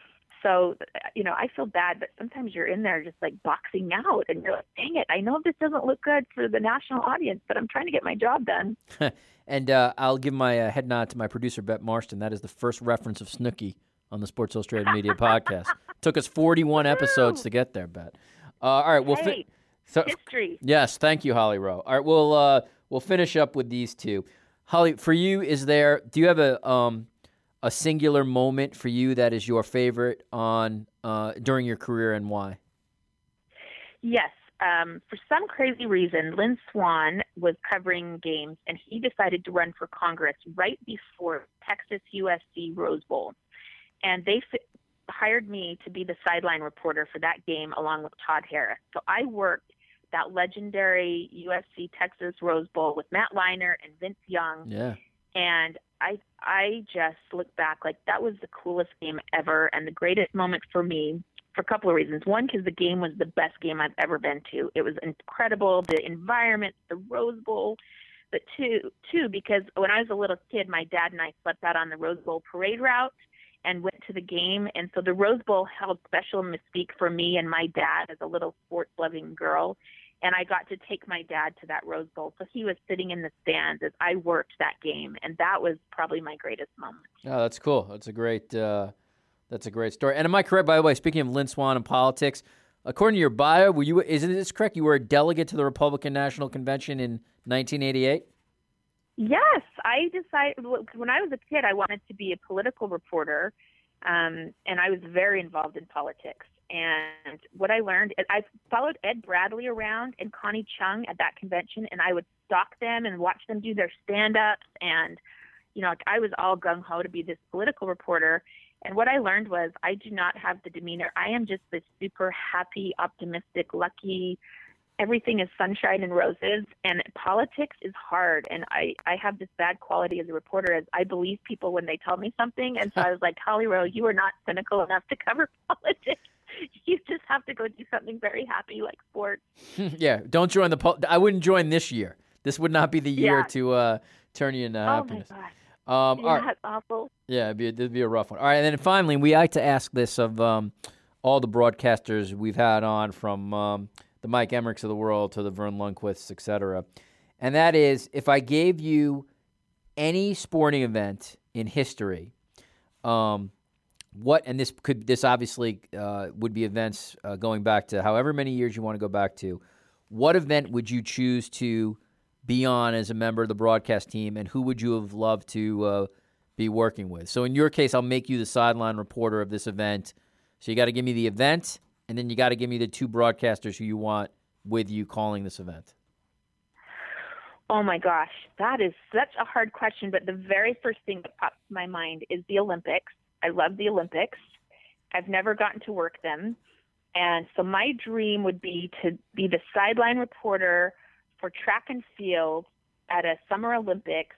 So, I feel bad, but sometimes you're in there just like boxing out and you're like, dang it, I know this doesn't look good for the national audience, but I'm trying to get my job done. And I'll give my head nod to my producer, Bette Marston. That is the first reference of Snooki on the Sports Illustrated Media podcast. Took us 41 episodes to get there, Bette. All right, we'll history. Yes, thank you, Holly Rowe. All right, we'll finish up with these two. Holly, for you, do you have a singular moment for you that is your favorite during your career, and why? Yes. For some crazy reason, Lynn Swann was covering games, and he decided to run for Congress right before Texas USC Rose Bowl. And they hired me to be the sideline reporter for that game along with Todd Harris. So I worked that legendary USC Texas Rose Bowl with Matt Leinart and Vince Young. Yeah. And I just look back like that was the coolest game ever and the greatest moment for me for a couple of reasons. One, because the game was the best game I've ever been to. It was incredible, the environment, the Rose Bowl. But two, because when I was a little kid, my dad and I slept out on the Rose Bowl parade route and went to the game. And so the Rose Bowl held special mystique for me and my dad as a little sports-loving girl. And I got to take my dad to that Rose Bowl. So he was sitting in the stands as I worked that game. And that was probably my greatest moment. Oh, that's cool. That's a great story. And am I correct, by the way, speaking of Lynn Swann and politics, according to your bio, is this correct? You were a delegate to the Republican National Convention in 1988? Yes. I decided when I was a kid, I wanted to be a political reporter. And I was very involved in politics. And what I learned is I followed Ed Bradley around and Connie Chung at that convention, and I would stalk them and watch them do their stand-ups. And, I was all gung-ho to be this political reporter. And what I learned was I do not have the demeanor. I am just this super happy, optimistic, lucky, everything is sunshine and roses. And politics is hard. And I have this bad quality as a reporter as I believe people when they tell me something. And so I was like, Holly Rowe, you are not cynical enough to cover politics. You just have to go do something very happy like sports. Yeah, don't join I wouldn't join this year. This would not be the year to turn you into happiness. Oh, my gosh. Right. That's awful. Yeah, it'd be a rough one. All right, and then finally, we like to ask this of all the broadcasters we've had on, from the Mike Emmerichs of the world to the Vern Lundquists, et cetera. And that is, if I gave you any sporting event in history, and this obviously would be events going back to however many years you want to go back to, what event would you choose to be on as a member of the broadcast team, and who would you have loved to be working with. So in your case, I'll make you the sideline reporter of this event. So you got to give me the event, and then you got to give me the two broadcasters who you want with you calling this event. Oh my gosh, that is such a hard question. But the very first thing that pops to my mind is the Olympics. I love the Olympics. I've never gotten to work them. And so my dream would be to be the sideline reporter for track and field at a Summer Olympics,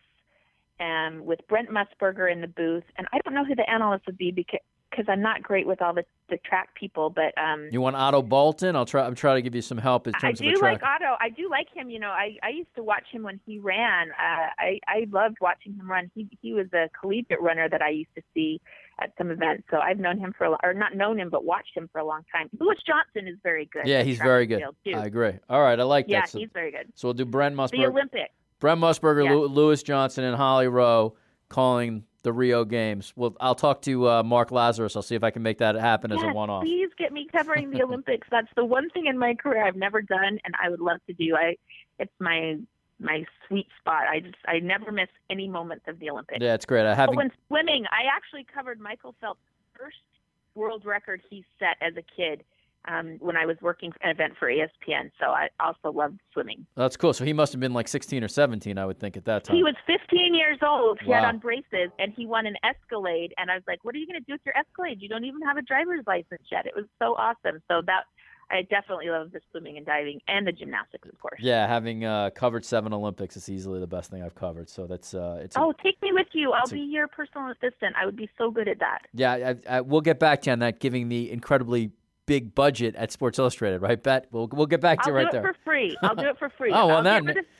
with Brent Musburger in the booth. And I don't know who the analyst would be because I'm not great with all the track people. But you want Otto Bolton? I'm trying to give you some help in terms of the track. I do like Otto. I do like him. You know, I used to watch him when he ran. I loved watching him run. He was a collegiate runner that I used to see at some events. So I've known him not known him, but watched him for a long time. Lewis Johnson is very good. Yeah, he's very good. I agree. All right, I like that. Yeah, he's very good. So we'll do Brent Musburger. The Olympics. Brent Musburger, yeah. Lewis Johnson, and Holly Rowe calling the Rio Games. Well, I'll talk to Mark Lazarus. I'll see if I can make that happen as a one-off. Please get me covering the Olympics. That's the one thing in my career I've never done, and I would love to do. It's my sweet spot. I never miss any moments of the Olympics. Yeah, it's great. When swimming, I actually covered Michael Phelps' first world record he set as a kid. When I was working an event for ESPN, so I also loved swimming. That's cool. So he must have been like 16 or 17, I would think, at that time. He was 15 years old. He had on braces, and he won an Escalade. And I was like, what are you going to do with your Escalade? You don't even have a driver's license yet. It was so awesome. So I definitely love the swimming and diving and the gymnastics, of course. Yeah, having covered 7 Olympics is easily the best thing I've covered. So that's take me with you. I'll be your personal assistant. I would be so good at that. Yeah, we'll get back to you on that, giving the incredibly big budget at Sports Illustrated, right, Bet? We'll get back to you right there. I'll do it for free. Oh, well, I'll get rid of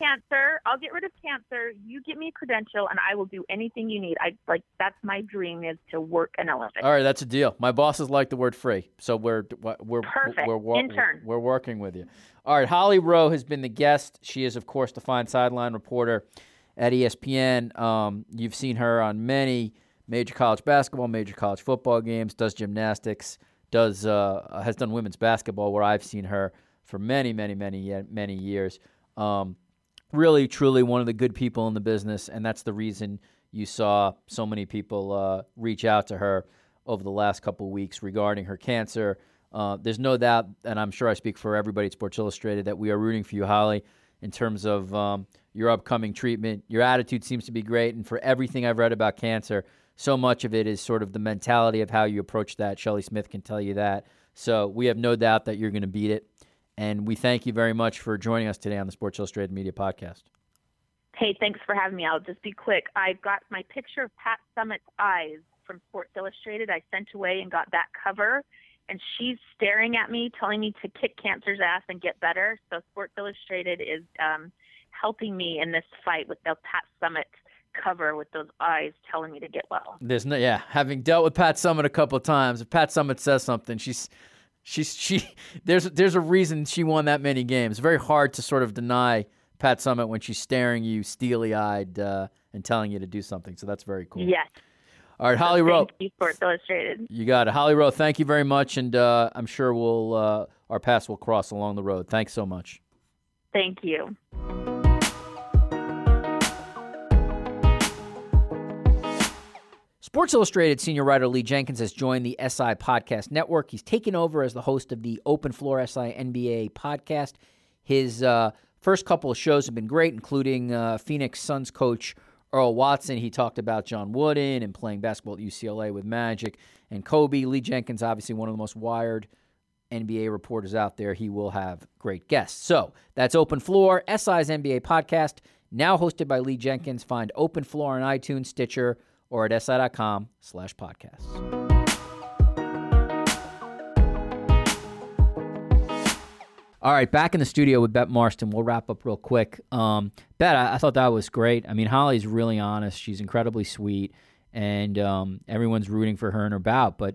cancer. You get me a credential, and I will do anything you need. That's my dream, is to work an Olympics. All right, that's a deal. My bosses like the word free, so we're perfect. Intern. We're working with you. All right, Holly Rowe has been the guest. She is, of course, the fine sideline reporter at ESPN. You've seen her on many major college basketball, major college football games. Does gymnastics. Has done women's basketball, where I've seen her for many years. Really, truly one of the good people in the business, and that's the reason you saw so many people reach out to her over the last couple of weeks regarding her cancer. There's no doubt, and I'm sure I speak for everybody at Sports Illustrated, that we are rooting for you, Holly, in terms of your upcoming treatment. Your attitude seems to be great, and for everything I've read about cancer, so much of it is sort of the mentality of how you approach that. Shelley Smith can tell you that. So we have no doubt that you're going to beat it. And we thank you very much for joining us today on the Sports Illustrated Media Podcast. Hey, thanks for having me. I'll just be quick. I got my picture of Pat Summitt's eyes from Sports Illustrated. I sent away and got that cover. And she's staring at me, telling me to kick cancer's ass and get better. So Sports Illustrated is helping me in this fight with the Pat Summitt cover, with those eyes telling me to get well. Having dealt with Pat Summitt a couple of times, if Pat Summitt says something, there's a reason she won that many games. Very hard to sort of deny Pat Summitt when she's staring you steely-eyed and telling you to do something. So that's very cool. Yes. All right, Holly Rowe. Thank you, Sports Illustrated. You got it. Holly Rowe, thank you very much, and I'm sure our paths will cross along the road. Thanks so much. Thank you. Sports Illustrated senior writer Lee Jenkins has joined the SI Podcast Network. He's taken over as the host of the Open Floor SI NBA podcast. His first couple of shows have been great, including Phoenix Suns coach Earl Watson. He talked about John Wooden and playing basketball at UCLA with Magic and Kobe. Lee Jenkins, obviously one of the most wired NBA reporters out there. He will have great guests. So that's Open Floor, SI's NBA podcast, now hosted by Lee Jenkins. Find Open Floor on iTunes, Stitcher, or at si.com/podcasts. All right, back in the studio with Bet Marston. We'll wrap up real quick. Bet, I thought that was great. I mean, Holly's really honest. She's incredibly sweet, and everyone's rooting for her in her bout. But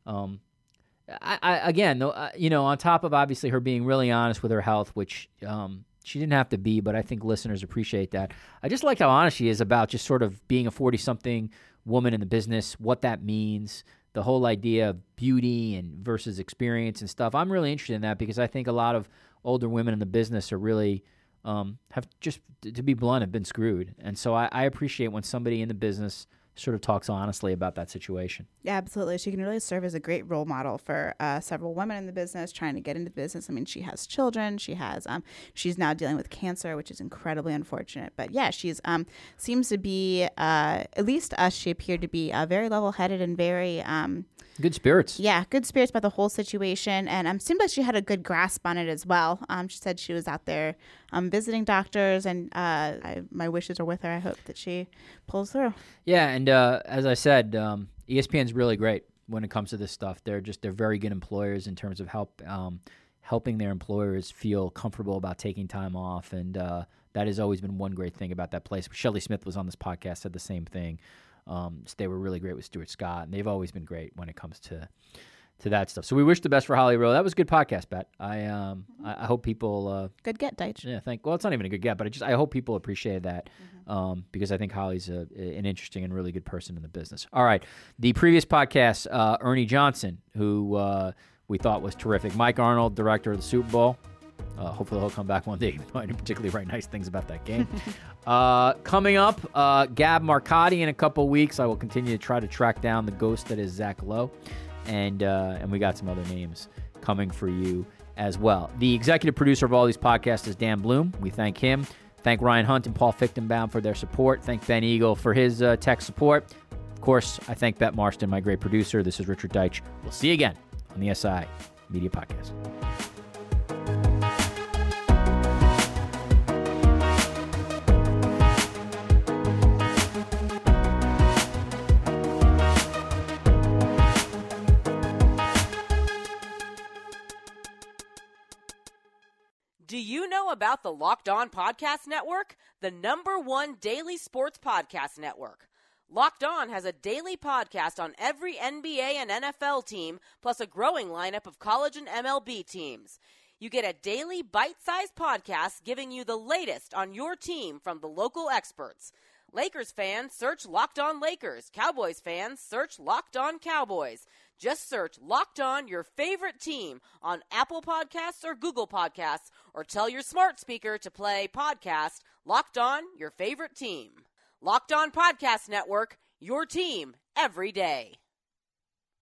again, on top of obviously her being really honest with her health, which she didn't have to be, but I think listeners appreciate that. I just like how honest she is about just sort of being a 40-something woman in the business, what that means, the whole idea of beauty and versus experience and stuff. I'm really interested in that because I think a lot of older women in the business are really have just, to be blunt, have been screwed. And so I appreciate when somebody in the business sort of talks honestly about that situation. Yeah, absolutely. She can really serve as a great role model for several women in the business trying to get into the business. I mean, she has children. She has she's now dealing with cancer, which is incredibly unfortunate. But yeah, she's seems to be at least she appeared to be very level-headed and very good spirits. Yeah, good spirits about the whole situation, and seemed like she had a good grasp on it as well. She said she was out there visiting doctors, and my wishes are with her. I hope that she pulls through. Yeah, and as I said, ESPN's really great when it comes to this stuff. They're very good employers in terms of helping their employers feel comfortable about taking time off, and that has always been one great thing about that place. Shelley Smith was on this podcast, said the same thing. So they were really great with Stuart Scott, and they've always been great when it comes to that stuff. So we wish the best for Holly Rowe. That was a good podcast, Bet. I hope people good get, Deitch. Yeah, well, it's not even a good get, but I hope people appreciate that because I think Holly's an interesting and really good person in the business. All right, the previous podcast, Ernie Johnson, who we thought was terrific. Mike Arnold, director of the Super Bowl. Hopefully he'll come back one day. I didn't particularly write nice things about that game. Coming up, Gab Marcotti in a couple weeks. I will continue to try to track down the ghost that is Zach Lowe. And we got some other names coming for you as well. The executive producer of all these podcasts is Dan Bloom. We thank him. Thank Ryan Hunt and Paul Fichtenbaum for their support. Thank Ben Eagle for his tech support. Of course, I thank Bet Marston, my great producer. This is Richard Deitch. We'll see you again on the SI Media Podcast. Do you know about the Locked On Podcast Network? The #1 daily sports podcast network. Locked On has a daily podcast on every NBA and NFL team, plus a growing lineup of college and MLB teams. You get a daily bite-sized podcast giving you the latest on your team from the local experts. Lakers fans, search Locked On Lakers. Cowboys fans, search Locked On Cowboys. Just search Locked On your favorite team on Apple Podcasts or Google Podcasts, or tell your smart speaker to play podcast Locked On your favorite team. Locked On Podcast Network, your team every day.